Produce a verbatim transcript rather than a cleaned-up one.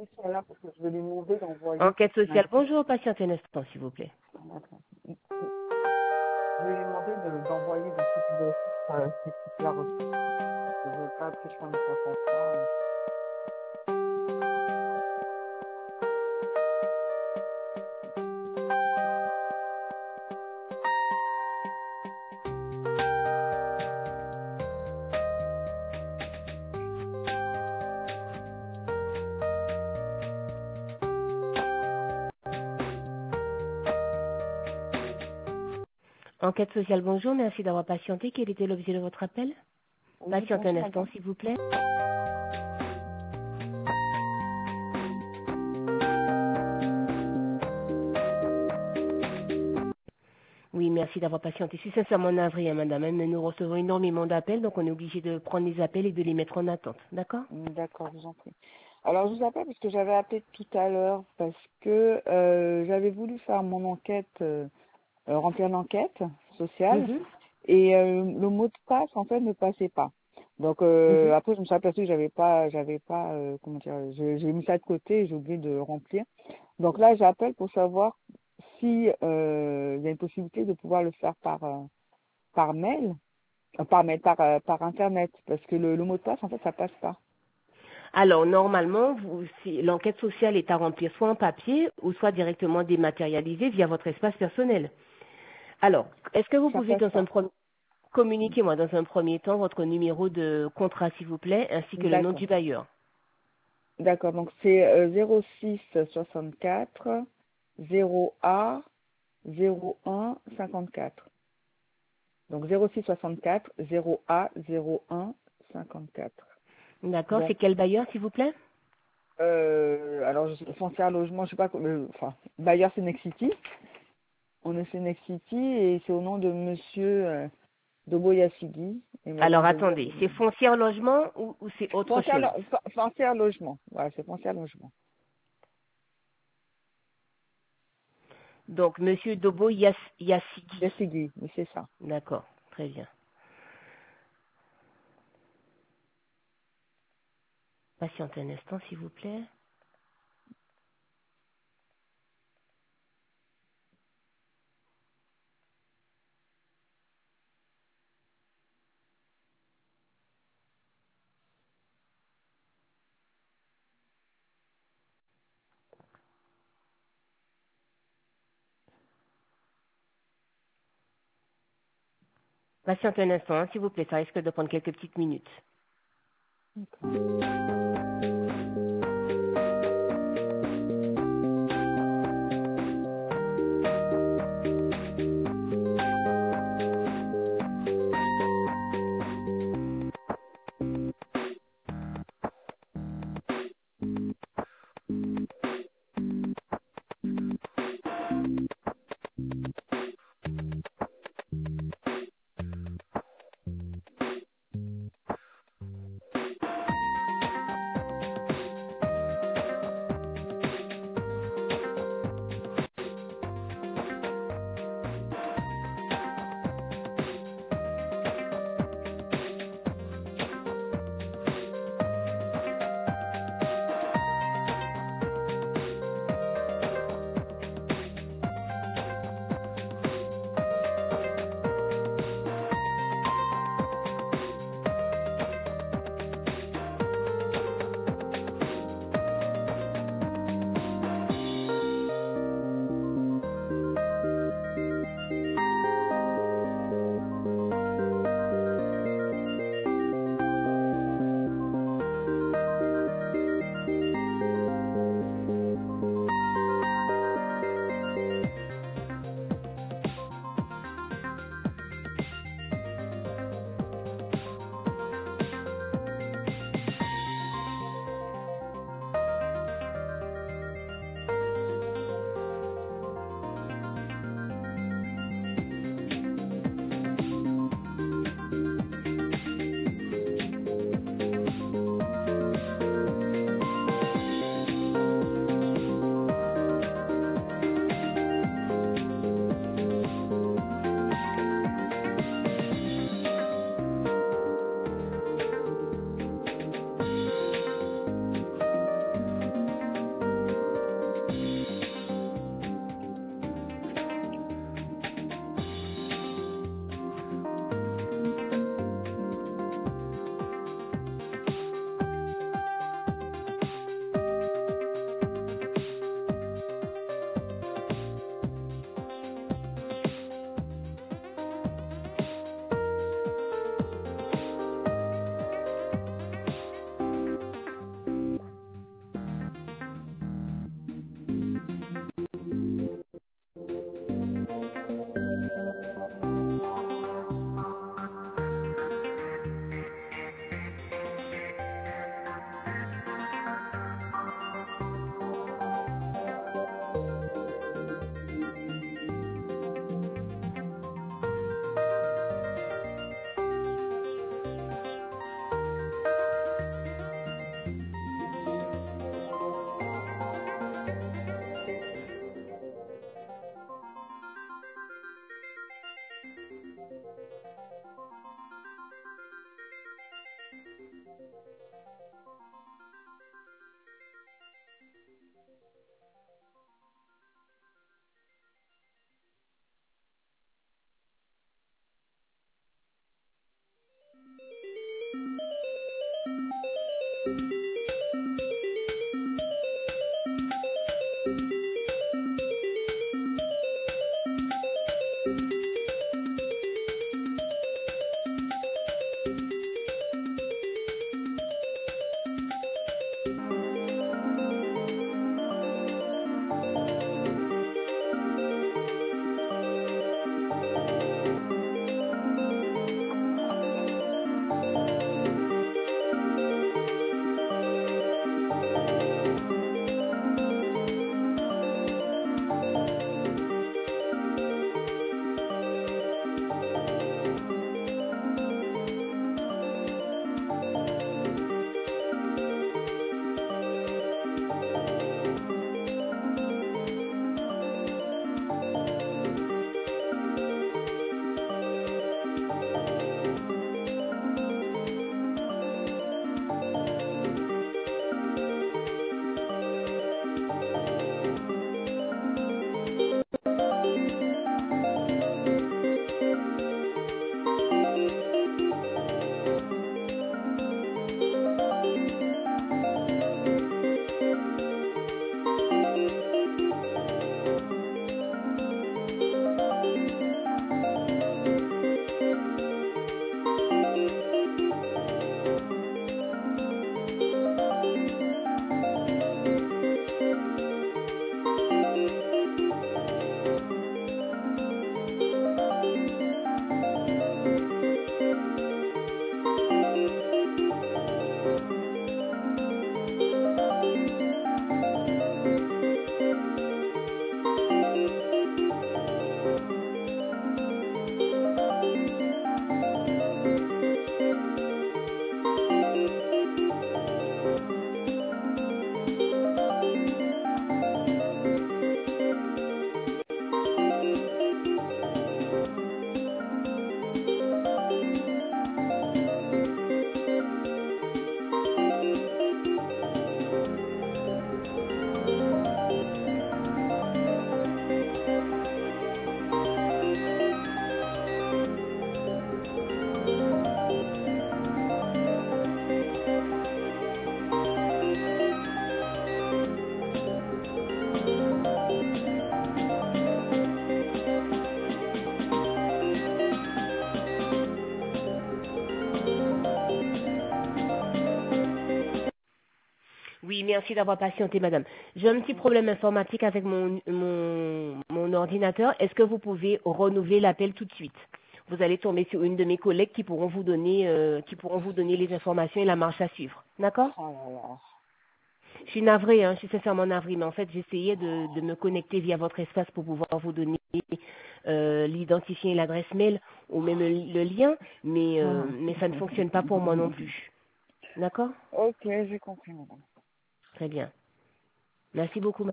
soit là parce que je vais lui demander d'envoyer. Enquête Ouais. sociale, bonjour, patientez un instant, s'il vous plaît. D'accord. Je vais lui demander de- d'envoyer des trucs de euh, ces trucs-là reçus. Je ne veux pas que je fasse un contrat. euh. Enquête sociale, bonjour, merci d'avoir patienté. Quel était l'objet de votre appel? Oui, Patientez un bonjour instant, madame. s'il vous plaît. Oui, merci d'avoir patienté. Je suis sincèrement navrée, hein, madame, hein, mais nous recevons énormément d'appels, donc on est obligé de prendre les appels et de les mettre en attente. D'accord? D'accord, je vous en prie. Alors, je vous appelle parce que j'avais appelé tout à l'heure parce que euh, j'avais voulu faire mon enquête, euh, euh, remplir l'enquête sociale Mhm, et euh, le mot de passe en fait ne passait pas. Donc euh, mhm. après je me suis aperçue que j'avais pas, j'avais pas, euh, comment dire, je- j'ai mis ça de côté, et j'ai oublié de remplir. Donc là j'appelle pour savoir si euh, il y a une possibilité de pouvoir le faire par euh, par mail, euh, par mail, par euh, par internet, parce que le, le mot de passe en fait ça passe pas. Alors, normalement, vous- si- l'enquête sociale est à remplir soit en papier ou soit directement dématérialisée via votre espace personnel. Alors, est-ce que vous Ça pouvez passe dans un pas. premier communiquez-moi dans un premier temps votre numéro de contrat, s'il vous plaît, ainsi que le nom D'accord. du bailleur. D'accord, donc c'est euh, zéro six soixante-quatre zéro A zéro un cinquante-quatre. Donc zéro six soixante-quatre zéro A zéro un cinquante-quatre. D'accord, c'est Donc, quel bailleur, s'il vous plaît? euh, alors, je- foncière logement, je sais pas, euh, enfin, bailleur c'est Nexity. On est chez Nexity et c'est au nom de monsieur euh, Dobo Yassigi et Alors, madame Dobo. attendez, c'est foncière logement ou, ou c'est autre Foncière, chose? lo- fo- foncière logement. Voilà, c'est foncière logement. Donc, monsieur Dobo Yass- Yassigi. Yassigi, oui, c'est ça. D'accord, très bien. Patientez un instant, s'il vous plaît. Patientez un instant, hein, s'il vous plaît, ça risque de prendre quelques petites minutes. D'accord. Oui, merci d'avoir patienté, madame. J'ai un petit problème informatique avec mon, mon, mon ordinateur. Est-ce que vous pouvez renouveler l'appel tout de suite? Vous allez tomber sur une de mes collègues qui pourront vous donner, euh, qui pourront vous donner les informations et la marche à suivre. D'accord? Oh là là. Je suis navrée, hein, je suis sincèrement navrée, mais en fait, j'essayais de, de me connecter via votre espace pour pouvoir vous donner euh, l'identifiant et l'adresse mail ou même le, le lien, mais, euh, mais ça ne fonctionne pas pour moi non plus. D'accord? Ok, j'ai compris, madame. Très bien. Merci beaucoup.